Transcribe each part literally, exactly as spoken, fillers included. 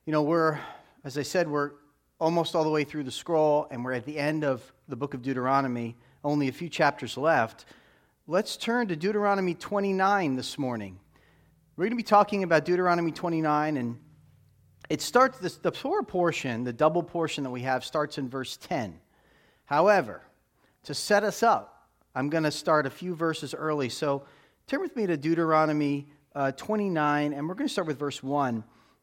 You know, we're, as I said, we're almost all the way through the scroll, and we're at the end of the book of Deuteronomy, only a few chapters left. Let's turn to Deuteronomy twenty-nine this morning. We're going to be talking about Deuteronomy twenty-nine, and it starts, this, the Torah portion, the double portion that we have, starts in verse ten. However, to set us up, I'm going to start a few verses early. So turn with me to Deuteronomy uh, twenty-nine, and we're going to start with verse one.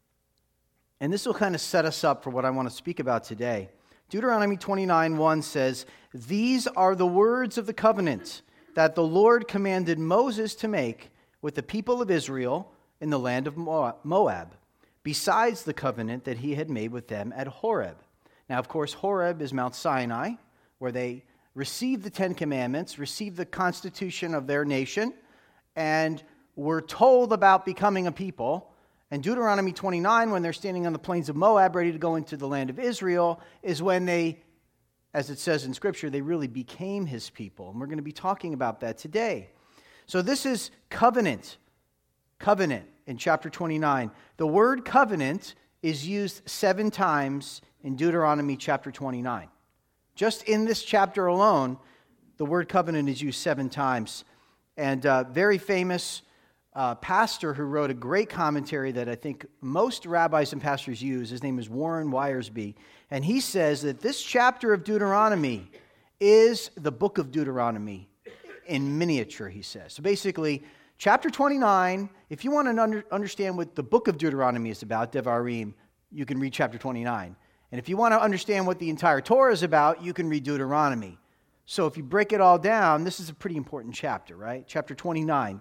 And this will kind of set us up for what I want to speak about today. Deuteronomy twenty-nine, one says, "These are the words of the covenant that the Lord commanded Moses to make with the people of Israel in the land of Moab, besides the covenant that he had made with them at Horeb." Now, of course, Horeb is Mount Sinai, where they received the Ten Commandments, received the constitution of their nation, and were told about becoming a people. And Deuteronomy twenty-nine, when they're standing on the plains of Moab, ready to go into the land of Israel, is when they, as it says in Scripture, they really became his people. And we're going to be talking about that today. So this is covenant. Covenant in chapter twenty-nine. The word covenant is used seven times in Deuteronomy chapter twenty-nine. Just in this chapter alone, the word covenant is used seven times. And uh, very famous uh, pastor who wrote a great commentary that I think most rabbis and pastors use. His name is Warren Wiersbe. And he says that this chapter of Deuteronomy is the book of Deuteronomy in miniature, he says. So basically, chapter twenty-nine, if you want to under, understand what the book of Deuteronomy is about, Devarim, you can read chapter twenty-nine. And if you want to understand what the entire Torah is about, you can read Deuteronomy. So if you break it all down, this is a pretty important chapter, right? Chapter twenty-nine.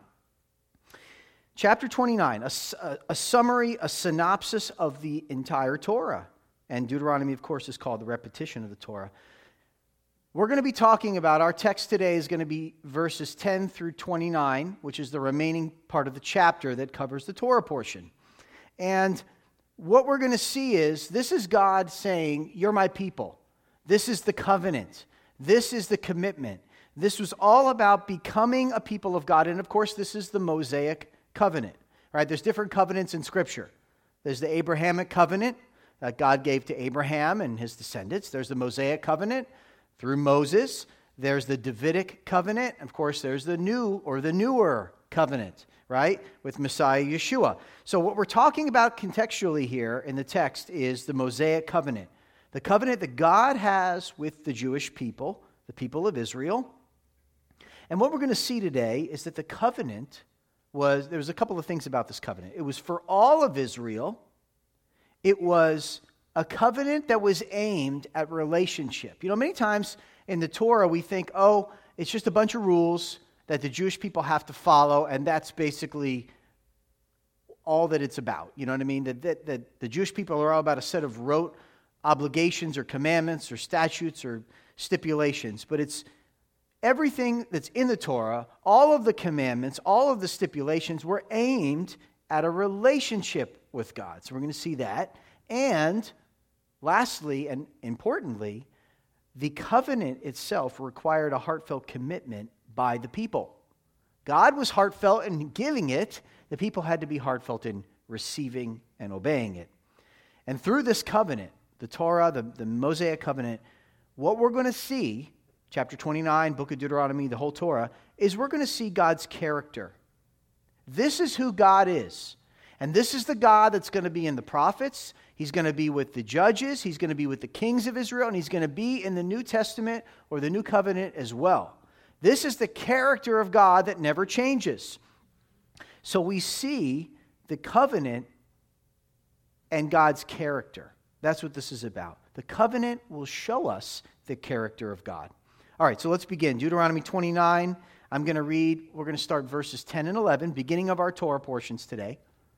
Chapter twenty-nine, a, a, a summary, a synopsis of the entire Torah. And Deuteronomy, of course, is called the repetition of the Torah. We're going to be talking about, our text today is going to be verses ten through twenty-nine, which is the remaining part of the chapter that covers the Torah portion. And what we're going to see is, this is God saying, you're my people. This is the covenant. This is the commitment. This was all about becoming a people of God. And of course, this is the Mosaic covenant. Right? There's different covenants in Scripture. There's the Abrahamic covenant that God gave to Abraham and his descendants. There's the Mosaic covenant through Moses. There's the Davidic covenant. Of course, there's the new or the newer covenant, right, with Messiah Yeshua. So what we're talking about contextually here in the text is the Mosaic covenant. The covenant that God has with the Jewish people, the people of Israel. And what we're going to see today is that the covenant was, there was a couple of things about this covenant. It was for all of Israel. It was a covenant that was aimed at relationship. You know, many times in the Torah we think, oh, it's just a bunch of rules that the Jewish people have to follow, and that's basically all that it's about. You know what I mean? That, that, that the Jewish people are all about a set of rote obligations or commandments or statutes or stipulations. But it's everything that's in the Torah, all of the commandments, all of the stipulations were aimed at a relationship with God. So we're going to see that. And lastly, and importantly, the covenant itself required a heartfelt commitment by the people. God was heartfelt in giving it. The people had to be heartfelt in receiving and obeying it. And through this covenant, the Torah, the, the Mosaic covenant, what we're going to see, chapter twenty-nine, book of Deuteronomy, the whole Torah, is we're going to see God's character. This is who God is. And this is the God that's going to be in the prophets. He's going to be with the judges. He's going to be with the kings of Israel. And he's going to be in the New Testament or the New Covenant as well. This is the character of God that never changes. So we see the covenant and God's character. That's what this is about. The covenant will show us the character of God. All right, so let's begin. Deuteronomy twenty-nine. I'm going to read, we're going to start verses ten and eleven, beginning of our Torah portions today.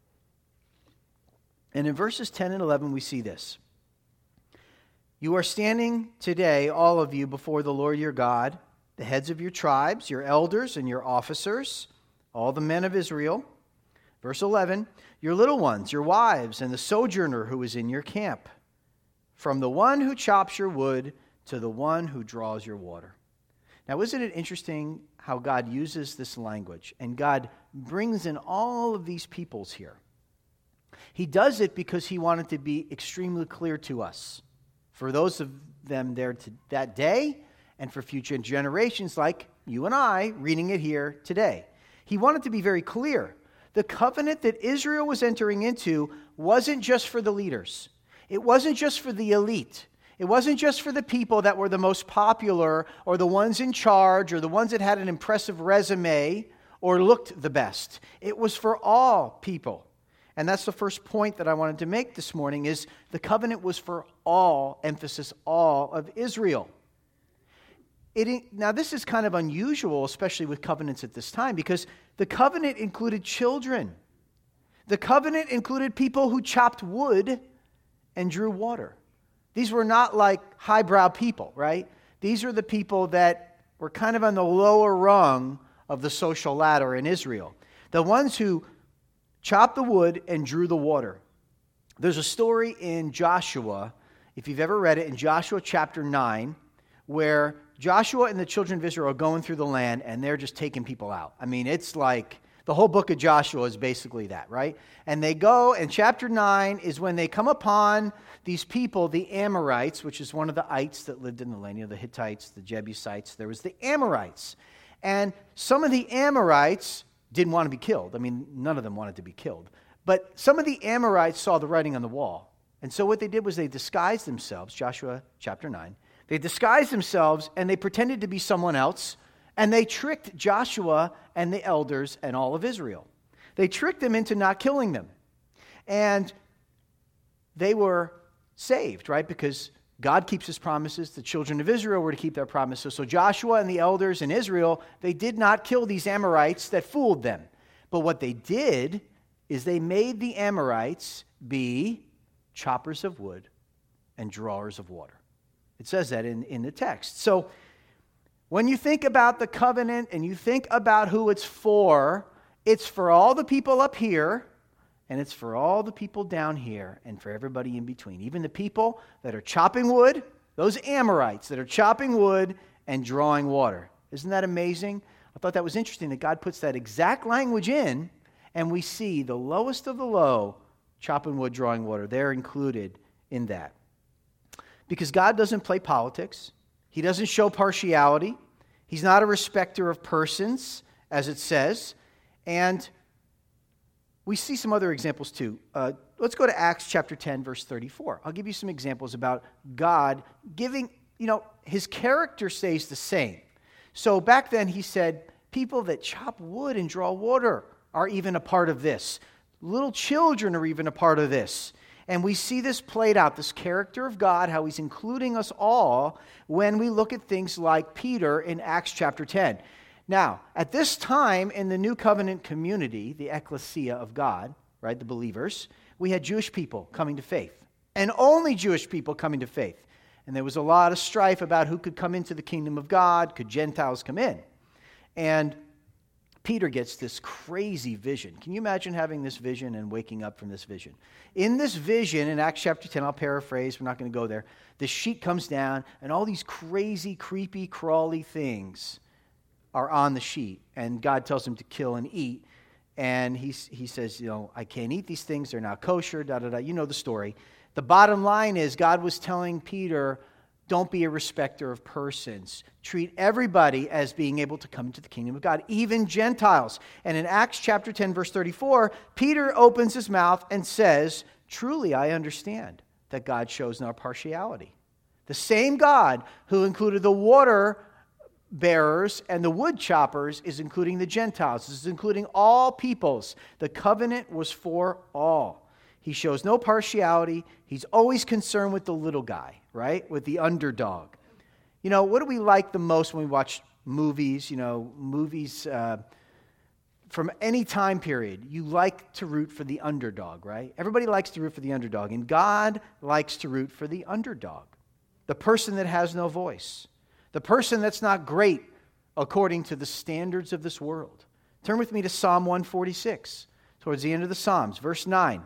And in verses ten and eleven, we see this. You are standing today, all of you, before the Lord your God, the heads of your tribes, your elders and your officers, all the men of Israel. Verse eleven, your little ones, your wives, and the sojourner who is in your camp, from the one who chops your wood to the one who draws your water. Now, isn't it interesting how God uses this language? And God brings in all of these peoples here. He does it because he wanted to be extremely clear to us, for those of them there to that day and for future generations like you and I reading it here today. He wanted to be very clear. The covenant that Israel was entering into wasn't just for the leaders. It wasn't just for the elite. It wasn't just for the people that were the most popular or the ones in charge or the ones that had an impressive resume or looked the best. It was for all people. And that's the first point that I wanted to make this morning is the covenant was for all, emphasis all, of Israel. It, now, this is kind of unusual, especially with covenants at this time, because the covenant included children. The covenant included people who chopped wood and drew water. These were not like highbrow people, right? These are the people that were kind of on the lower rung of the social ladder in Israel. The ones who chopped the wood and drew the water. There's a story in Joshua, if you've ever read it, in Joshua chapter nine, where Joshua and the children of Israel are going through the land and they're just taking people out. I mean, it's like the whole book of Joshua is basically that, right? And they go, and chapter nine is when they come upon these people, the Amorites, which is one of the ites that lived in the land, you know, the Hittites, the Jebusites. There was the Amorites. And some of the Amorites didn't want to be killed. I mean, none of them wanted to be killed. But some of the Amorites saw the writing on the wall. And so what they did was they disguised themselves, Joshua chapter nine. They disguised themselves and they pretended to be someone else. And they tricked Joshua and the elders and all of Israel. They tricked them into not killing them. And they were saved, right? Because God keeps his promises. The children of Israel were to keep their promises. So Joshua and the elders in Israel, they did not kill these Amorites that fooled them. But what they did is they made the Amorites be choppers of wood and drawers of water. It says that in, in the text. So when you think about the covenant and you think about who it's for, it's for all the people up here, and it's for all the people down here, and for everybody in between. Even the people that are chopping wood, those Amorites that are chopping wood and drawing water. Isn't that amazing? I thought that was interesting that God puts that exact language in, and we see the lowest of the low, chopping wood, drawing water. They're included in that. Because God doesn't play politics. He doesn't show partiality. He's not a respecter of persons, as it says. And we see some other examples too. Uh, let's go to Acts chapter ten, verse thirty-four. I'll give you some examples about God giving, you know, his character stays the same. So back then he said, people that chop wood and draw water are even a part of this. Little children are even a part of this. And we see this played out, this character of God, how he's including us all when we look at things like Peter in Acts chapter ten. Now, at this time in the New Covenant community, the ecclesia of God, right, the believers, we had Jewish people coming to faith. And only Jewish people coming to faith. And there was a lot of strife about who could come into the kingdom of God, could Gentiles come in? And Peter gets this crazy vision. Can you imagine having this vision and waking up from this vision? In this vision, in Acts chapter ten, I'll paraphrase, we're not going to go there, the sheet comes down, and all these crazy, creepy, crawly things are on the sheet. And God tells him to kill and eat. And he, he says, you know, I can't eat these things, they're not kosher, da da da. You know the story. The bottom line is God was telling Peter, don't be a respecter of persons. Treat everybody as being able to come into the kingdom of God, even Gentiles. And in Acts chapter ten, verse thirty-four, Peter opens his mouth and says, truly I understand that God shows no partiality. The same God who included the water bearers and the wood choppers is including the Gentiles. This is including all peoples. The covenant was for all. He shows no partiality. He's always concerned with the little guy, right? With the underdog. You know, what do we like the most when we watch movies? You know, movies uh, from any time period. You like to root for the underdog, right? Everybody likes to root for the underdog. And God likes to root for the underdog. The person that has no voice. The person that's not great according to the standards of this world. Turn with me to Psalm one forty-six, towards the end of the Psalms, verse nine.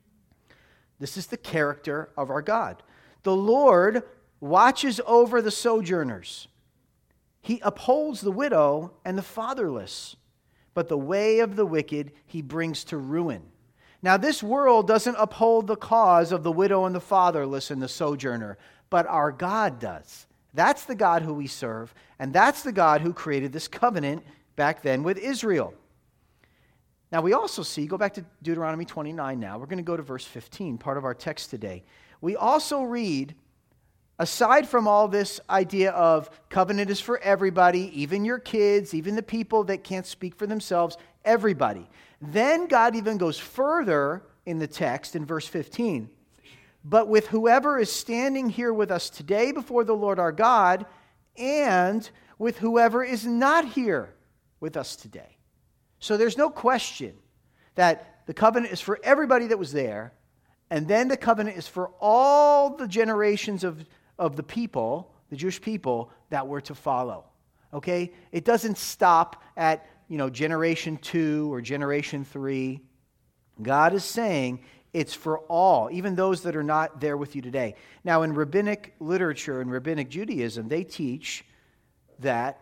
This is the character of our God. The Lord watches over the sojourners. He upholds the widow and the fatherless, but the way of the wicked he brings to ruin. Now, this world doesn't uphold the cause of the widow and the fatherless and the sojourner, but our God does. That's the God who we serve, and that's the God who created this covenant back then with Israel. Now, we also see, go back to Deuteronomy twenty-nine now. We're going to go to verse fifteen, part of our text today. We also read, aside from all this idea of covenant is for everybody, even your kids, even the people that can't speak for themselves, everybody. Then God even goes further in the text in verse fifteen. But with whoever is standing here with us today before the Lord our God, and with whoever is not here with us today. So there's no question that the covenant is for everybody that was there, and then the covenant is for all the generations of, of the people, the Jewish people, that were to follow. Okay? It doesn't stop at, you know, generation two or generation three. God is saying it's for all, even those that are not there with you today. Now, in rabbinic literature and rabbinic Judaism, they teach that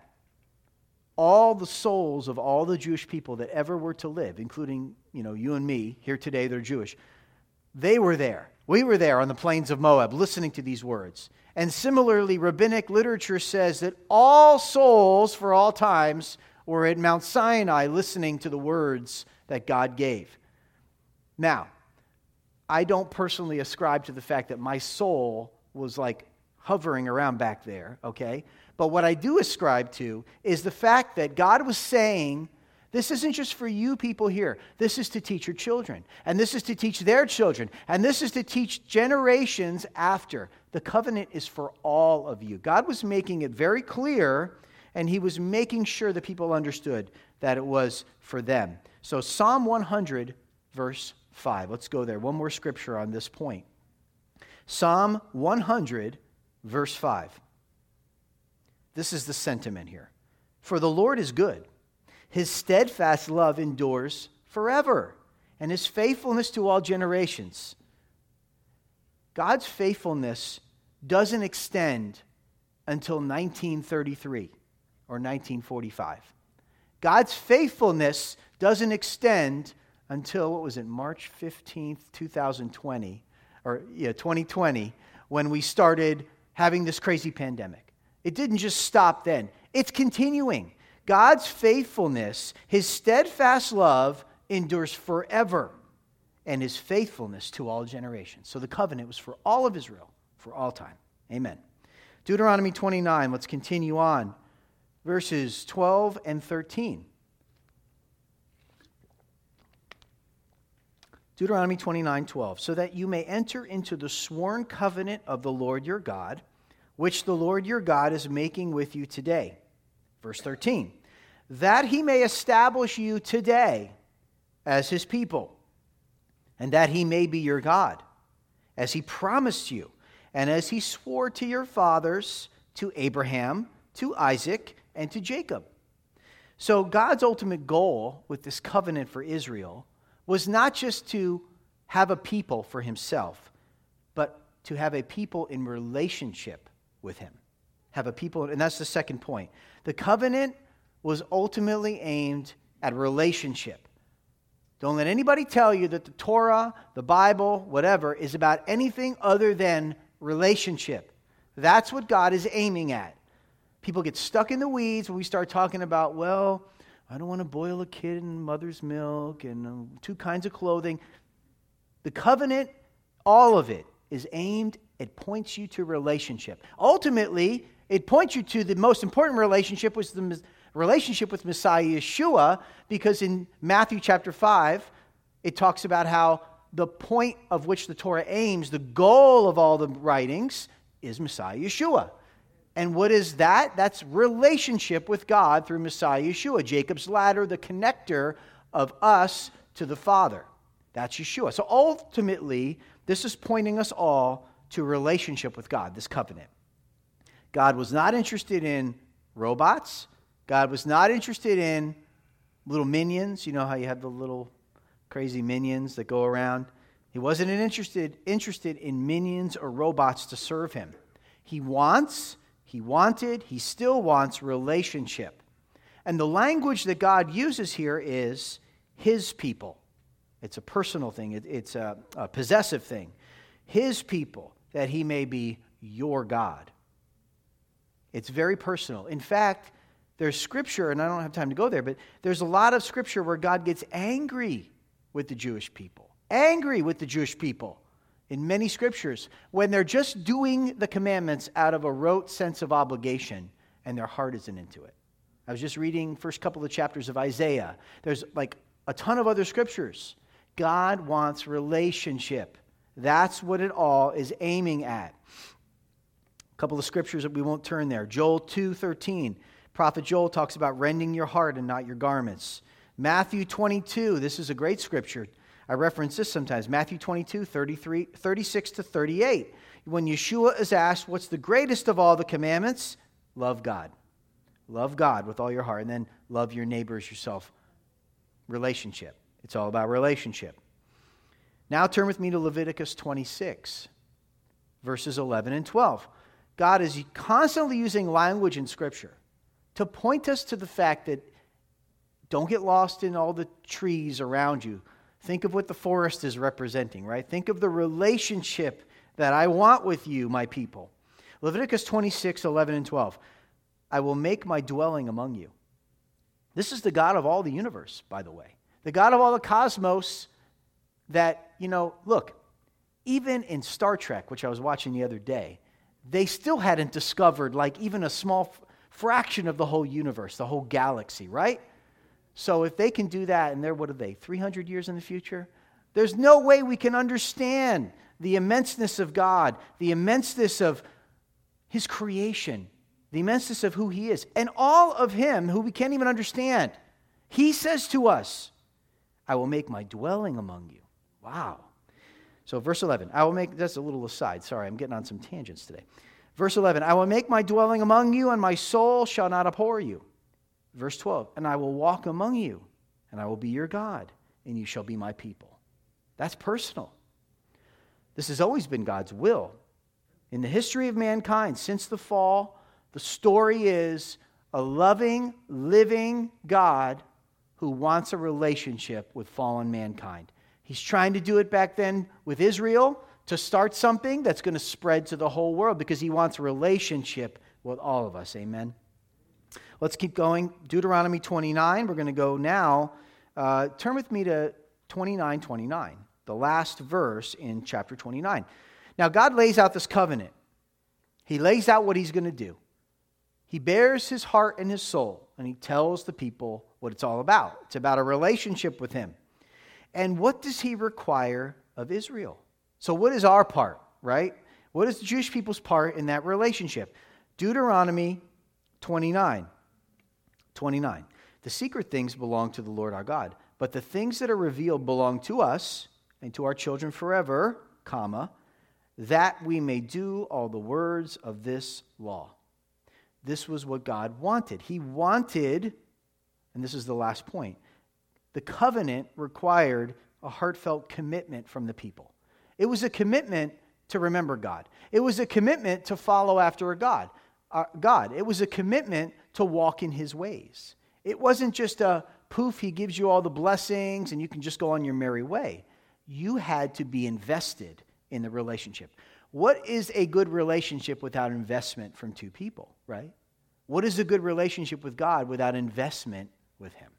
all the souls of all the Jewish people that ever were to live, including, you know, you and me here today, they're Jewish. They were there. We were there on the plains of Moab listening to these words. And similarly, rabbinic literature says that all souls for all times were at Mount Sinai listening to the words that God gave. Now, I don't personally ascribe to the fact that my soul was like hovering around back there, okay? But what I do ascribe to is the fact that God was saying, this isn't just for you people here. This is to teach your children. And this is to teach their children. And this is to teach generations after. The covenant is for all of you. God was making it very clear, and he was making sure that people understood that it was for them. So Psalm one hundred, verse five. Let's go there. One more scripture on this point. Psalm one hundred, verse five. This is the sentiment here. For the Lord is good. His steadfast love endures forever, and his faithfulness to all generations. God's faithfulness doesn't extend until nineteen thirty-three or nineteen forty-five. God's faithfulness doesn't extend until, what was it, March fifteenth, twenty twenty, or yeah, twenty twenty, when we started having this crazy pandemic. It didn't just stop then. It's continuing. God's faithfulness, his steadfast love, endures forever, and his faithfulness to all generations. So the covenant was for all of Israel, for all time. Amen. Deuteronomy twenty-nine, let's continue on. Verses twelve and thirteen. Deuteronomy twenty-nine, twelve. So that you may enter into the sworn covenant of the Lord your God, which the Lord your God is making with you today. Verse thirteen. That he may establish you today as his people, and that he may be your God, as he promised you, and as he swore to your fathers, to Abraham, to Isaac, and to Jacob. So God's ultimate goal with this covenant for Israel was not just to have a people for himself, but to have a people in relationship with him. Have a people, and that's the second point. The covenant was ultimately aimed at relationship. Don't let anybody tell you that the Torah, the Bible, whatever, is about anything other than relationship. That's what God is aiming at. People get stuck in the weeds when we start talking about, well, I don't want to boil a kid in mother's milk and um, two kinds of clothing. The covenant, all of it, is aimed, it points you to relationship. Ultimately, it points you to the most important relationship, was the relationship with Messiah Yeshua, because in Matthew chapter five, it talks about how the point of which the Torah aims, the goal of all the writings, is Messiah Yeshua. And what is that? That's relationship with God through Messiah Yeshua. Jacob's ladder, the connector of us to the Father. That's Yeshua. So ultimately, this is pointing us all to relationship with God, this covenant. God was not interested in robots. God was not interested in little minions. You know how you have the little crazy minions that go around? He wasn't interested, interested in minions or robots to serve him. He wants... He wanted, he still wants relationship. And the language that God uses here is his people. It's a personal thing. It, it's a, a possessive thing. His people, that he may be your God. It's very personal. In fact, there's scripture, and I don't have time to go there, but there's a lot of scripture where God gets angry with the Jewish people. Angry with the Jewish people in many scriptures when they're just doing the commandments out of a rote sense of obligation and their heart isn't into it. I was just reading first couple of chapters of Isaiah. There's like a ton of other scriptures. God wants relationship. That's what it all is aiming at. A couple of scriptures that we won't turn there. Joel two thirteen. Prophet Joel talks about rending your heart and not your garments. Matthew twenty-two. This is a great scripture. I reference this sometimes. Matthew twenty-two, thirty-three, thirty-six to thirty-eight. When Yeshua is asked, what's the greatest of all the commandments? Love God. Love God with all your heart. And then love your neighbor as yourself. Relationship. It's all about relationship. Now turn with me to Leviticus twenty-six, verses eleven and twelve. God is constantly using language in Scripture to point us to the fact that don't get lost in all the trees around you. Think of what the forest is representing, right? Think of the relationship that I want with you, my people. Leviticus twenty-six, eleven and twelve. I will make my dwelling among you. This is the God of all the universe, by the way. The God of all the cosmos that, you know, look, even in Star Trek, which I was watching the other day, they still hadn't discovered like even a small f- fraction of the whole universe, the whole galaxy, right? So if they can do that, and they're, what are they, three hundred years in the future? There's no way we can understand the immenseness of God, the immenseness of His creation, the immenseness of who He is, and all of Him who we can't even understand. He says to us, I will make my dwelling among you. Wow. So verse eleven, I will make, that's a little aside, sorry, I'm getting on some tangents today. Verse eleven, I will make my dwelling among you, and my soul shall not abhor you. Verse twelve, and I will walk among you, and I will be your God, and you shall be my people. That's personal. This has always been God's will. In the history of mankind, since the fall, the story is a loving, living God who wants a relationship with fallen mankind. He's trying to do it back then with Israel to start something that's going to spread to the whole world because He wants a relationship with all of us. Amen. Let's keep going. Deuteronomy twenty-nine. We're going to go now. Uh, turn with me to twenty-nine twenty-nine, the last verse in chapter twenty-nine. Now, God lays out this covenant. He lays out what He's going to do. He bears His heart and His soul, and He tells the people what it's all about. It's about a relationship with Him. And what does He require of Israel? So what is our part, right? What is the Jewish people's part in that relationship? Deuteronomy twenty-nine. twenty-nine. The secret things belong to the Lord our God, but the things that are revealed belong to us and to our children forever, comma, that we may do all the words of this law. This was what God wanted. He wanted, and this is the last point, the covenant required a heartfelt commitment from the people. It was a commitment to remember God. It was a commitment to follow after a God. Uh, God. It was a commitment to walk in His ways. It wasn't just a poof, He gives you all the blessings and you can just go on your merry way. You had to be invested in the relationship. What is a good relationship without investment from two people, right? What is a good relationship with God without investment with Him?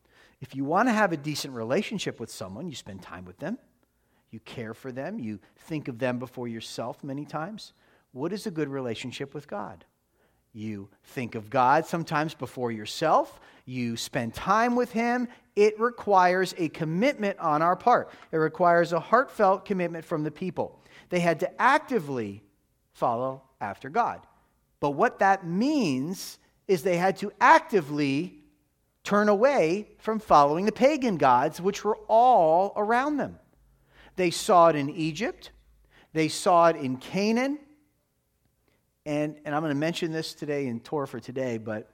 If you want to have a decent relationship with someone, you spend time with them, you care for them, you think of them before yourself many times. What is a good relationship with God? You think of God sometimes before yourself. You spend time with Him. It requires a commitment on our part. It requires a heartfelt commitment from the people. They had to actively follow after God. But what that means is they had to actively turn away from following the pagan gods, which were all around them. They saw it in Egypt. They saw it in Canaan. And, and I'm going to mention this today in Torah for today, but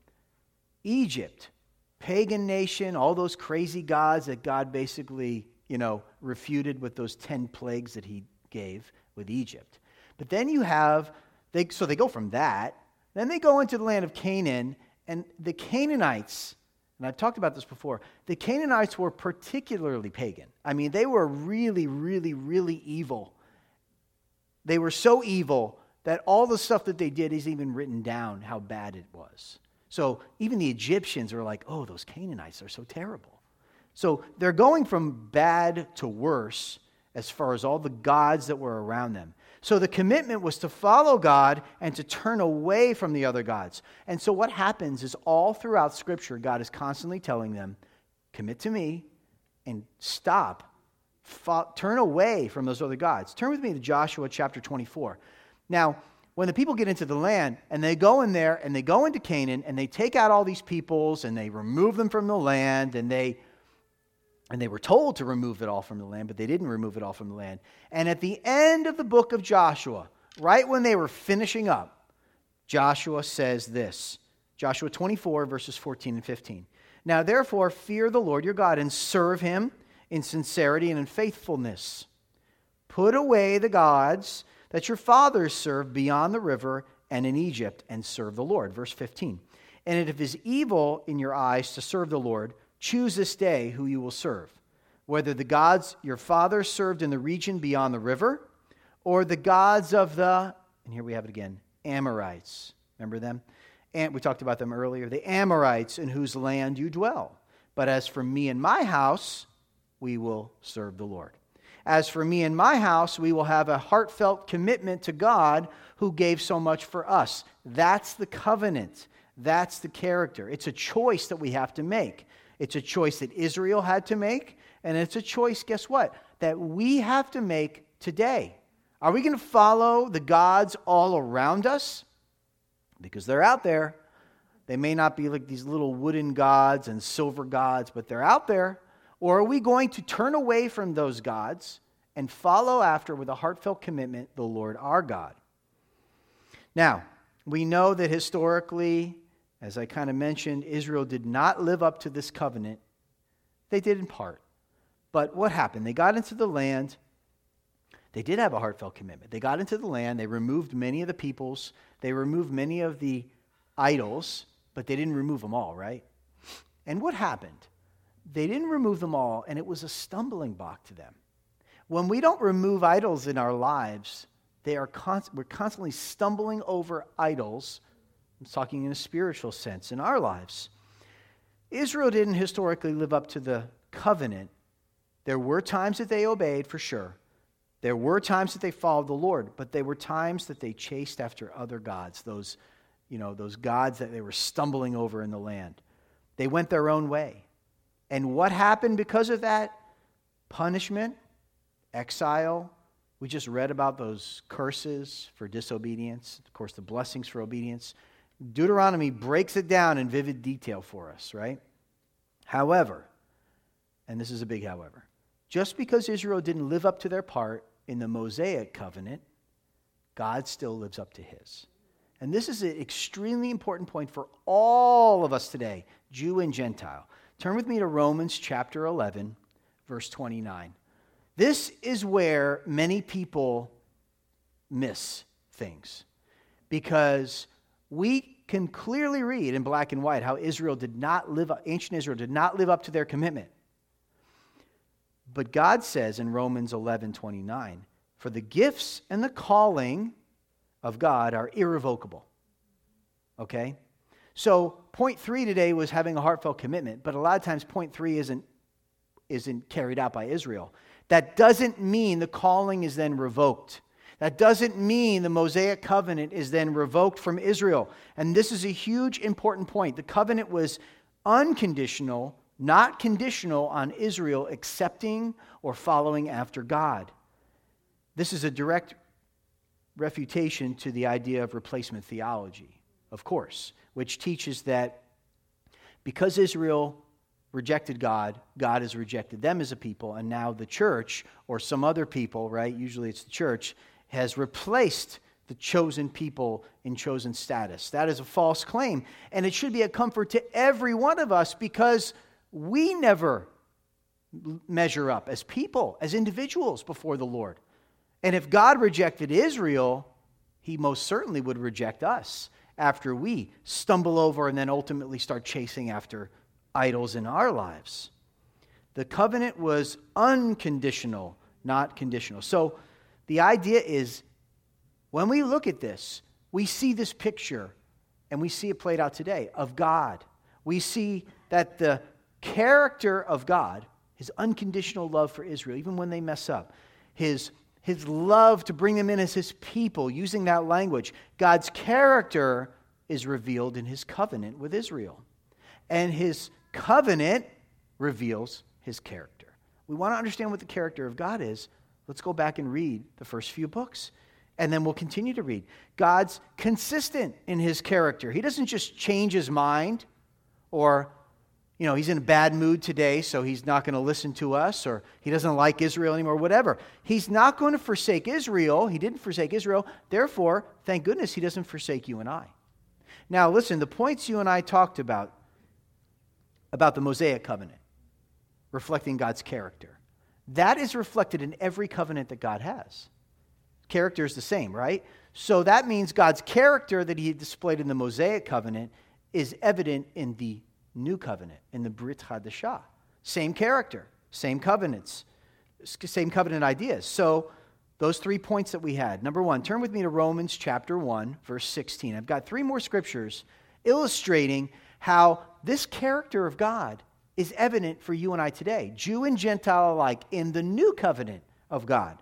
Egypt, pagan nation, all those crazy gods that God basically, you know, refuted with those ten plagues that He gave with Egypt. But then you have, they so they go from that, then they go into the land of Canaan, and the Canaanites, and I've talked about this before, the Canaanites were particularly pagan. I mean, they were really, really, really evil. They were so evil that all the stuff that they did is even written down how bad it was. So even the Egyptians are like, oh, those Canaanites are so terrible. So they're going from bad to worse as far as all the gods that were around them. So the commitment was to follow God and to turn away from the other gods. And so what happens is all throughout Scripture, God is constantly telling them, commit to me and stop. Fo- turn away from those other gods. Turn with me to Joshua chapter twenty-four. Now, when the people get into the land and they go in there and they go into Canaan and they take out all these peoples and they remove them from the land and they and they were told to remove it all from the land, but they didn't remove it all from the land. And at the end of the book of Joshua, right when they were finishing up, Joshua says this, Joshua twenty-four, verses fourteen and fifteen. Now, therefore, fear the Lord your God and serve him in sincerity and in faithfulness. Put away the gods that your fathers served beyond the river and in Egypt, and serve the Lord. Verse fifteen. And if it is evil in your eyes to serve the Lord, choose this day who you will serve, whether the gods your fathers served in the region beyond the river, or the gods of the, and here we have it again, Amorites. Remember them? And we talked about them earlier. The Amorites in whose land you dwell. But as for me and my house, we will serve the Lord. As for me and my house, we will have a heartfelt commitment to God who gave so much for us. That's the covenant. That's the character. It's a choice that we have to make. It's a choice that Israel had to make, and it's a choice, guess what, that we have to make today. Are we going to follow the gods all around us? Because they're out there. They may not be like these little wooden gods and silver gods, but they're out there. Or are we going to turn away from those gods and follow after with a heartfelt commitment the Lord our God? Now, we know that historically, as I kind of mentioned, Israel did not live up to this covenant. They did in part. But what happened? They got into the land. They did have a heartfelt commitment. They got into the land. They removed many of the peoples. They removed many of the idols, but they didn't remove them all, right? And what happened? They didn't remove them all, and it was a stumbling block to them. When we don't remove idols in our lives, they are const- we're constantly stumbling over idols. I'm talking in a spiritual sense in our lives. Israel didn't historically live up to the covenant. There were times that they obeyed, for sure. There were times that they followed the Lord, but there were times that they chased after other gods, those, you know, those gods that they were stumbling over in the land. They went their own way. And what happened because of that? Punishment, exile. We just read about those curses for disobedience, of course, the blessings for obedience. Deuteronomy breaks it down in vivid detail for us, right? However, and this is a big however, just because Israel didn't live up to their part in the Mosaic covenant, God still lives up to his. And this is an extremely important point for all of us today, Jew and Gentile. Turn with me to Romans chapter eleven, verse twenty-nine. This is where many people miss things, because we can clearly read in black and white how Israel did not live up, ancient Israel did not live up to their commitment. But God says in Romans eleven twenty-nine, for the gifts and the calling of God are irrevocable. Okay? So point three today was having a heartfelt commitment, but a lot of times point three isn't, isn't carried out by Israel. That doesn't mean the calling is then revoked. That doesn't mean the Mosaic covenant is then revoked from Israel. And this is a huge important point. The covenant was unconditional, not conditional on Israel accepting or following after God. This is a direct refutation to the idea of replacement theology, of course, which teaches that because Israel rejected God, God has rejected them as a people, and now the church, or some other people, right, usually it's the church, has replaced the chosen people in chosen status. That is a false claim, and it should be a comfort to every one of us because we never measure up as people, as individuals before the Lord. And if God rejected Israel, he most certainly would reject us after we stumble over and then ultimately start chasing after idols in our lives. The covenant was unconditional, not conditional. So the idea is, when we look at this, we see this picture, and we see it played out today, of God. We see that the character of God, his unconditional love for Israel, even when they mess up, his, his love to bring them in as his people, using that language, God's character is revealed in his covenant with Israel. And his covenant reveals his character. We want to understand what the character of God is. Let's go back and read the first few books. And then we'll continue to read. God's consistent in his character. He doesn't just change his mind, or, you know, he's in a bad mood today, so he's not going to listen to us, or he doesn't like Israel anymore, whatever. He's not going to forsake Israel. He didn't forsake Israel. Therefore, thank goodness he doesn't forsake you and I. Now, listen, the points you and I talked about, about the Mosaic covenant, reflecting God's character, that is reflected in every covenant that God has. Character is the same, right? So that means God's character that he displayed in the Mosaic covenant is evident in the new covenant, in the Brit Hadashah. Same character, same covenants, same covenant ideas. So those three points that we had. Number one, turn with me to Romans chapter one, verse sixteen. I've got three more scriptures illustrating how this character of God is evident for you and I today, Jew and Gentile alike, in the new covenant of God.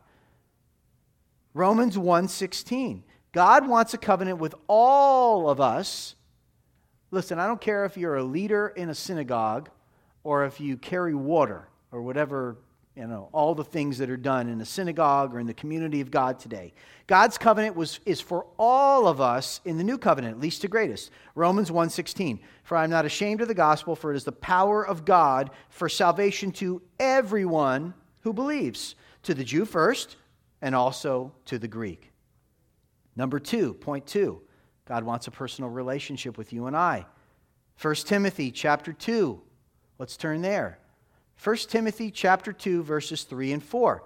Romans one sixteen. God wants a covenant with all of us. Listen, I don't care if you're a leader in a synagogue or if you carry water or whatever, you know, all the things that are done in a synagogue or in the community of God today. God's covenant was is for all of us in the new covenant, least to greatest. Romans one sixteen. For I am not ashamed of the gospel, for it is the power of God for salvation to everyone who believes, to the Jew first, and also to the Greek. Number two, point two, God wants a personal relationship with you and I. First Timothy chapter two. Let's turn there. First Timothy chapter two, verses three and four.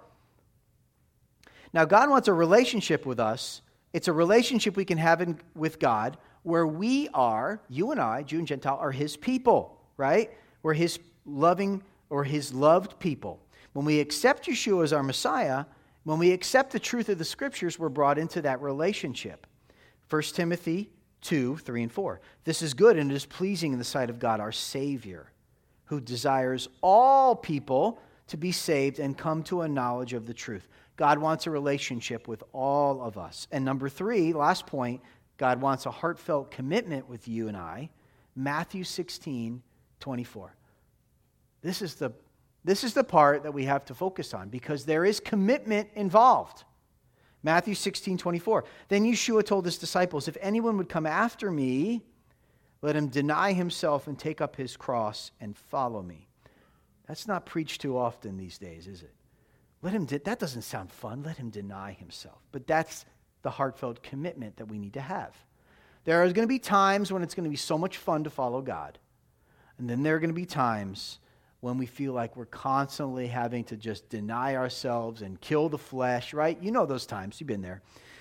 Now, God wants a relationship with us. It's a relationship we can have in, with God where we are, you and I, Jew and Gentile, are his people, right? We're his loving or his loved people. When we accept Yeshua as our Messiah, when we accept the truth of the Scriptures, we're brought into that relationship. First Timothy two, three and four. This is good and it is pleasing in the sight of God, our Savior, who desires all people to be saved and come to a knowledge of the truth. God wants a relationship with all of us. And number three, last point, God wants a heartfelt commitment with you and I. Matthew sixteen, twenty-four. This is the This is the part that we have to focus on because there is commitment involved. Matthew sixteen, twenty-four. Then Yeshua told his disciples, if anyone would come after me, let him deny himself and take up his cross and follow me. That's not preached too often these days, is it? Let him. De- that doesn't sound fun. Let him deny himself. But that's the heartfelt commitment that we need to have. There are going to be times when it's going to be so much fun to follow God. And then there are going to be times when we feel like we're constantly having to just deny ourselves and kill the flesh, right? You know those times. You've been there.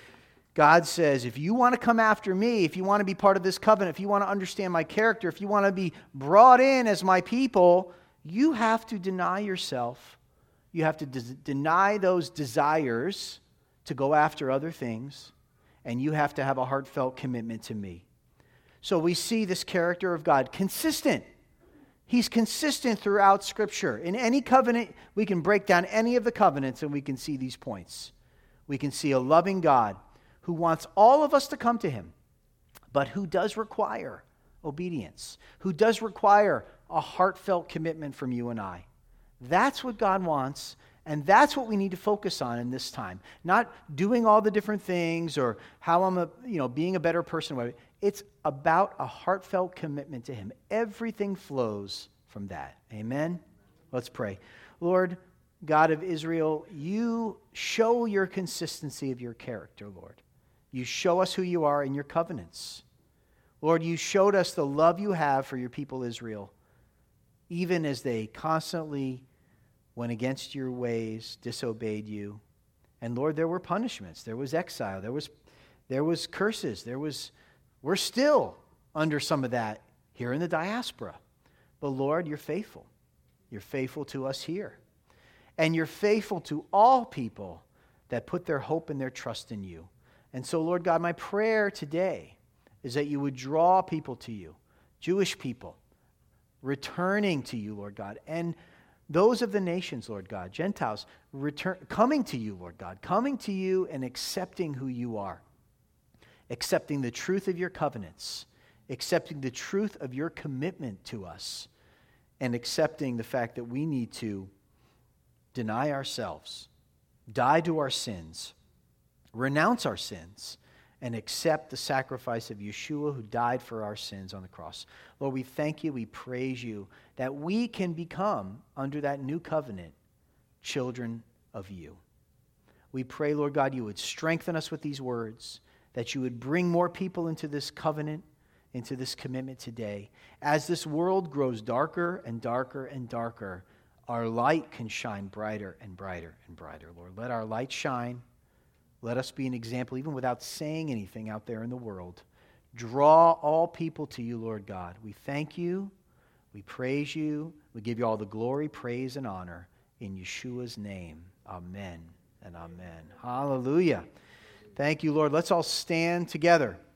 God says, if you want to come after me, if you want to be part of this covenant, if you want to understand my character, if you want to be brought in as my people, you have to deny yourself. You have to de- deny those desires to go after other things, and you have to have a heartfelt commitment to me. So we see this character of God consistent. He's consistent throughout Scripture. In any covenant, we can break down any of the covenants and we can see these points. We can see a loving God who wants all of us to come to him, but who does require obedience, who does require a heartfelt commitment from you and I. That's what God wants, and that's what we need to focus on in this time. Not doing all the different things or how I'm a, you know, being a better person. It's about a heartfelt commitment to him. Everything flows from that. Amen? Let's pray. Lord, God of Israel, you show your consistency of your character, Lord. You show us who you are in your covenants. Lord, you showed us the love you have for your people Israel, even as they constantly went against your ways, disobeyed you. And Lord, there were punishments. There was exile. There was, there was curses. There was, we're still under some of that here in the diaspora. But Lord, you're faithful. You're faithful to us here. And you're faithful to all people that put their hope and their trust in you. And so, Lord God, my prayer today is that you would draw people to you, Jewish people, returning to you, Lord God, and those of the nations, Lord God, Gentiles, return, coming to you, Lord God, coming to you and accepting who you are, accepting the truth of your covenants, accepting the truth of your commitment to us, and accepting the fact that we need to deny ourselves, die to our sins, renounce our sins, and accept the sacrifice of Yeshua who died for our sins on the cross. Lord, we thank you, we praise you that we can become, under that new covenant, children of you. We pray, Lord God, you would strengthen us with these words, that you would bring more people into this covenant, into this commitment today. As this world grows darker and darker and darker, our light can shine brighter and brighter and brighter, Lord. Let our light shine. Let us be an example, even without saying anything out there in the world. Draw all people to you, Lord God. We thank you. We praise you. We give you all the glory, praise, and honor. In Yeshua's name, amen and amen. Hallelujah. Thank you, Lord. Let's all stand together.